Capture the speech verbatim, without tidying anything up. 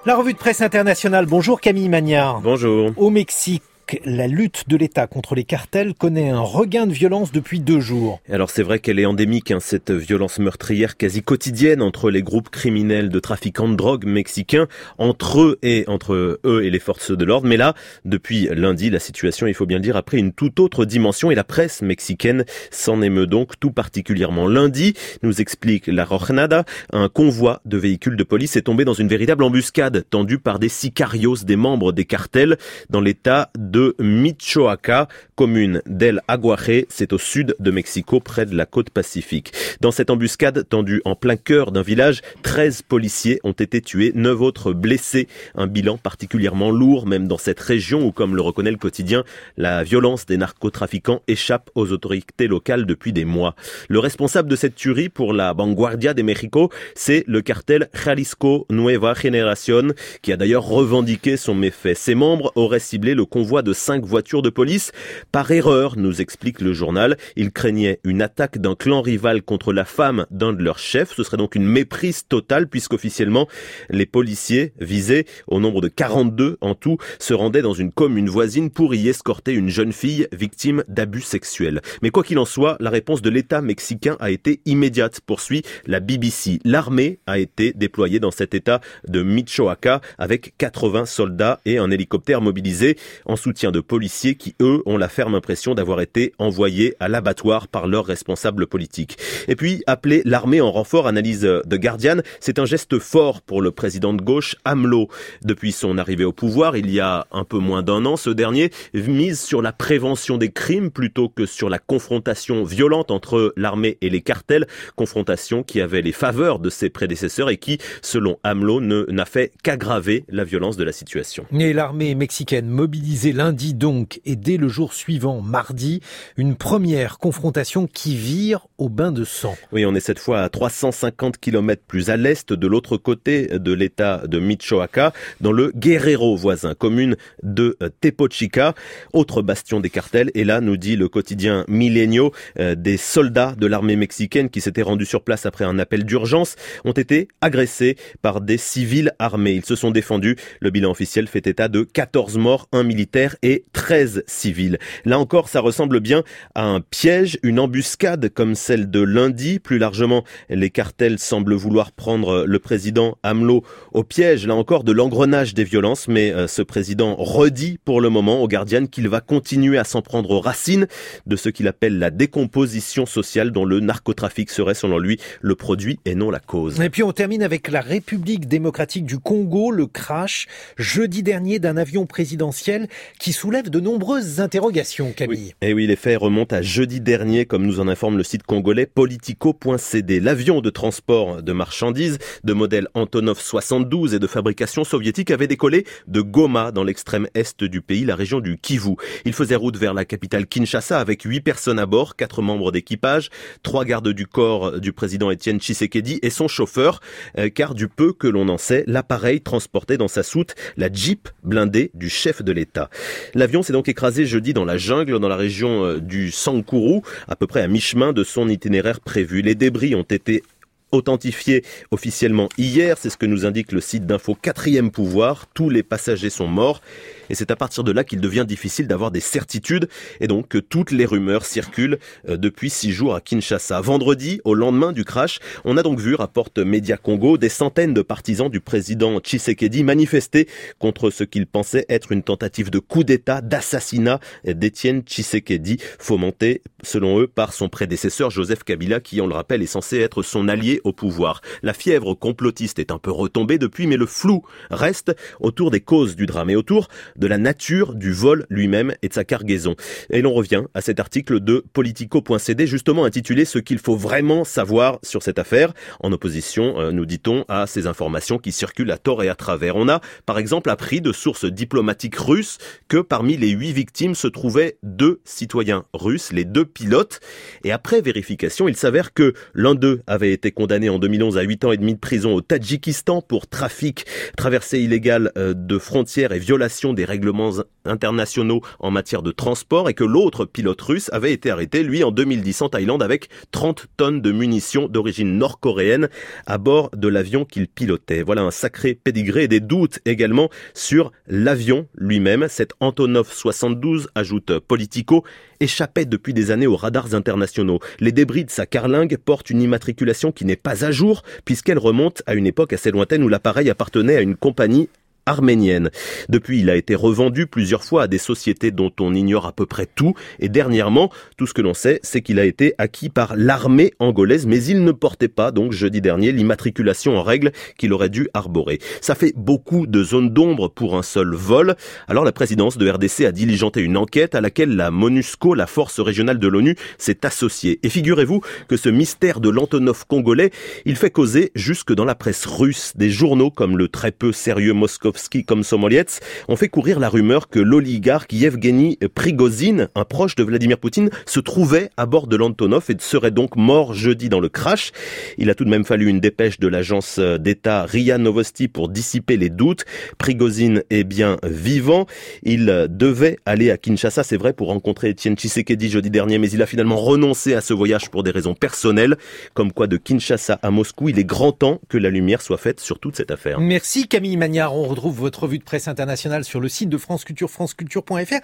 La revue de presse internationale. Bonjour Camille Magnard. Bonjour. Au Mexique, la lutte de l'État contre les cartels connaît un regain de violence depuis deux jours. Alors c'est vrai qu'elle est endémique, hein, cette violence meurtrière quasi quotidienne entre les groupes criminels de trafiquants de drogue mexicains, entre eux et entre eux et les forces de l'ordre. Mais là, depuis lundi, la situation, il faut bien le dire, a pris une toute autre dimension et la presse mexicaine s'en émeut donc tout particulièrement. Lundi, nous explique la Jornada, un convoi de véhicules de police est tombé dans une véritable embuscade tendue par des sicarios, des membres des cartels, dans l'état de de Michoacán, commune d'El Aguaje, c'est au sud de Mexico, près de la côte pacifique. Dans cette embuscade tendue en plein cœur d'un village, treize policiers ont été tués, neuf autres blessés. Un bilan particulièrement lourd, même dans cette région où, comme le reconnaît le quotidien, la violence des narcotrafiquants échappe aux autorités locales depuis des mois. Le responsable de cette tuerie pour la Vanguardia de México, c'est le cartel Jalisco Nueva Generación, qui a d'ailleurs revendiqué son méfait. Ses membres auraient ciblé le convoi de cinq voitures de police. Par erreur, nous explique le journal, ils craignaient une attaque d'un clan rival contre la femme d'un de leurs chefs. Ce serait donc une méprise totale puisqu'officiellement, les policiers visés, au nombre de quarante-deux en tout, se rendaient dans une commune voisine pour y escorter une jeune fille victime d'abus sexuels. Mais quoi qu'il en soit, la réponse de l'État mexicain a été immédiate, poursuit la B B C. L'armée a été déployée dans cet État de Michoacán avec quatre-vingts soldats et un hélicoptère mobilisé en soutien de policiers qui, eux, ont la ferme impression d'avoir été envoyés à l'abattoir par leurs responsables politiques. Et puis, appeler l'armée en renfort, analyse The Guardian, c'est un geste fort pour le président de gauche, AMLO. Depuis son arrivée au pouvoir, il y a un peu moins d'un an, ce dernier mise sur la prévention des crimes plutôt que sur la confrontation violente entre l'armée et les cartels, confrontation qui avait les faveurs de ses prédécesseurs et qui, selon AMLO, ne, n'a fait qu'aggraver la violence de la situation. Et l'armée mexicaine mobilisée lundi donc, et dès le jour suivant, mardi, une première confrontation qui vire au bain de sang. Oui, on est cette fois à trois cent cinquante kilomètres plus à l'est, de l'autre côté de l'état de Michoacán, dans le Guerrero voisin, commune de Tepochica, autre bastion des cartels. Et là, nous dit le quotidien Milenio, euh, des soldats de l'armée mexicaine qui s'étaient rendus sur place après un appel d'urgence ont été agressés par des civils armés. Ils se sont défendus. Le bilan officiel fait état de quatorze morts, un militaire et treize civils. Là encore, ça ressemble bien à un piège, une embuscade comme celle de lundi. Plus largement, les cartels semblent vouloir prendre le président AMLO au piège, là encore, de l'engrenage des violences. Mais euh, ce président redit pour le moment au Guardian qu'il va continuer à s'en prendre aux racines de ce qu'il appelle la décomposition sociale dont le narcotrafic serait, selon lui, le produit et non la cause. Et puis on termine avec la République démocratique du Congo, le crash jeudi dernier d'un avion présidentiel qui soulève de nombreuses interrogations, Camille. Oui. Et oui, les faits remontent à jeudi dernier, comme nous en informe le site congolais Politico point c d. L'avion de transport de marchandises de modèle Antonov soixante-douze et de fabrication soviétique avait décollé de Goma, dans l'extrême est du pays, la région du Kivu. Il faisait route vers la capitale Kinshasa avec huit personnes à bord, quatre membres d'équipage, trois gardes du corps du président Étienne Tshisekedi et son chauffeur, euh, car du peu que l'on en sait, l'appareil transportait dans sa soute la Jeep blindée du chef de l'État. L'avion s'est donc écrasé jeudi dans la jungle, dans la région du Sankuru, à peu près à mi-chemin de son itinéraire prévu. Les débris ont été authentifié officiellement hier, c'est ce que nous indique le site d'info Quatrième Pouvoir. Tous les passagers sont morts et c'est à partir de là qu'il devient difficile d'avoir des certitudes et donc que toutes les rumeurs circulent depuis six jours à Kinshasa. Vendredi, au lendemain du crash, on a donc vu, rapporte Média Congo, des centaines de partisans du président Tshisekedi manifester contre ce qu'ils pensaient être une tentative de coup d'État, d'assassinat d'Étienne Tshisekedi, fomenté selon eux par son prédécesseur Joseph Kabila qui, on le rappelle, est censé être son allié au pouvoir. La fièvre complotiste est un peu retombée depuis, mais le flou reste autour des causes du drame et autour de la nature du vol lui-même et de sa cargaison. Et l'on revient à cet article de Politico point c d, justement intitulé « Ce qu'il faut vraiment savoir sur cette affaire », en opposition, euh, nous dit-on, à ces informations qui circulent à tort et à travers. On a, par exemple, appris de sources diplomatiques russes que parmi les huit victimes se trouvaient deux citoyens russes, les deux pilotes. Et après vérification, il s'avère que l'un d'eux avait été condamné condamné en deux mille onze à huit ans et demi de prison au Tadjikistan pour trafic, traversée illégale de frontières et violation des règlements internationaux en matière de transport, et que l'autre pilote russe avait été arrêté, lui, en deux mille dix en Thaïlande avec trente tonnes de munitions d'origine nord-coréenne à bord de l'avion qu'il pilotait. Voilà un sacré pédigré et des doutes également sur l'avion lui-même. Cet Antonov soixante-douze, ajoute Politico, échappait depuis des années aux radars internationaux. Les débris de sa carlingue portent une immatriculation qui n'est pas à jour puisqu'elle remonte à une époque assez lointaine où l'appareil appartenait à une compagnie arménienne. Depuis, il a été revendu plusieurs fois à des sociétés dont on ignore à peu près tout. Et dernièrement, tout ce que l'on sait, c'est qu'il a été acquis par l'armée angolaise, mais il ne portait pas, donc jeudi dernier, l'immatriculation en règle qu'il aurait dû arborer. Ça fait beaucoup de zones d'ombre pour un seul vol. Alors la présidence de R D C a diligenté une enquête à laquelle la MONUSCO, la force régionale de l'ONU, s'est associée. Et figurez-vous que ce mystère de l'Antonov congolais, il fait causer jusque dans la presse russe. Des journaux comme le très peu sérieux Moscov comme Somoliets ont fait courir la rumeur que l'oligarque Yevgeny Prigozhin, un proche de Vladimir Poutine, se trouvait à bord de l'Antonov et serait donc mort jeudi dans le crash. Il a tout de même fallu une dépêche de l'agence d'État R I A Novosti pour dissiper les doutes. Prigozhin est bien vivant. Il devait aller à Kinshasa, c'est vrai, pour rencontrer Etienne Tshisekedi jeudi dernier, mais il a finalement renoncé à ce voyage pour des raisons personnelles. Comme quoi, de Kinshasa à Moscou, il est grand temps que la lumière soit faite sur toute cette affaire. Merci Camille Magnard. On retrouve votre revue de presse internationale sur le site de France Culture, franceculture point f r.